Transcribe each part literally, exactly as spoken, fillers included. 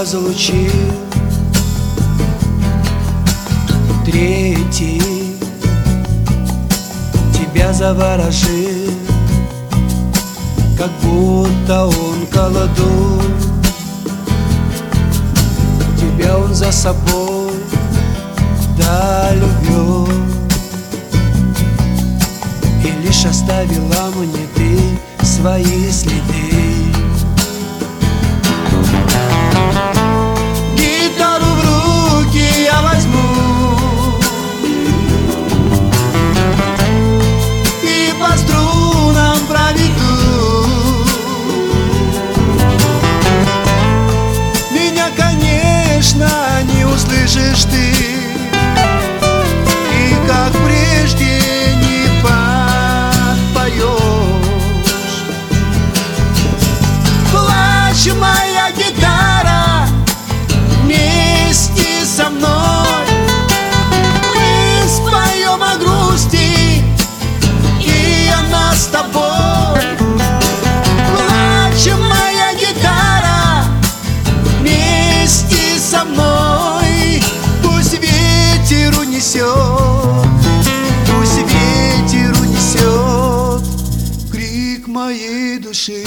разлучил. Третий тебя заворожил, как будто он колдун. Тебя он за собой даль увел, и лишь оставила мне ты свои следы. Гитару в руки я возьму и по струнам проведу. Меня, конечно, не услышишь ты, и как прежде не подпоешь. Плачь, моя гитара, вместе со мной. Мы споем о грусти, и она с тобой. Плачь, моя гитара, вместе со мной. Пусть ветер унесет, пусть ветер унесет крик моей души.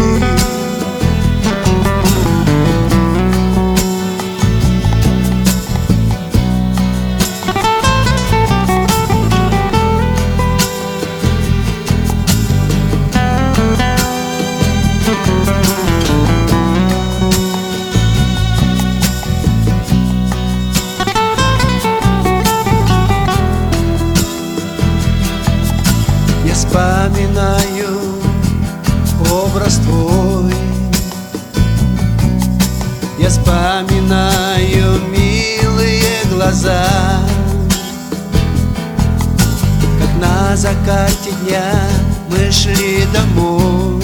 Я вспоминаю образ твой, я вспоминаю милые глаза, как на закате дня мы шли домой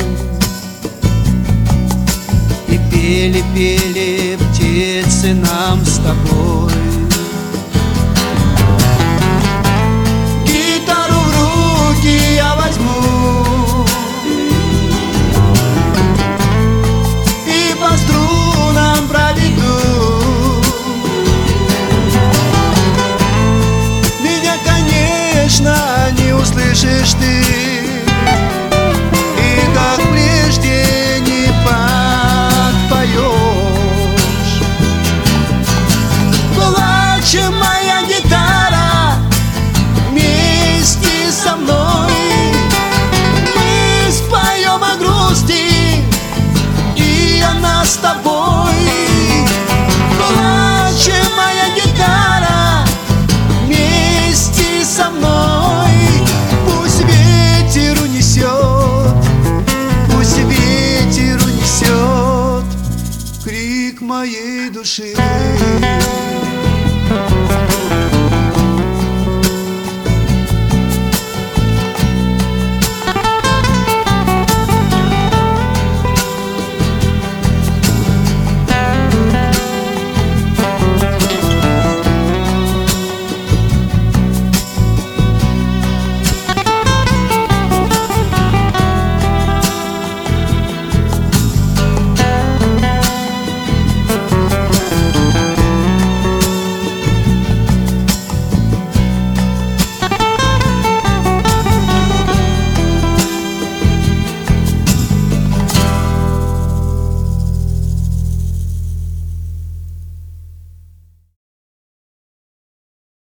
и пели-пели птицы нам с тобой. Я возьму и по струнам проведу. Меня, конечно, не услышишь ты, и как прежде не подпоешь. Плачь, моя гитара, вместе со мной. Мы споем о грусти, и она с тобой. Плачь, моя гитара, вместе со мной. Пусть ветер унесет, пусть ветер унесет крик моей души.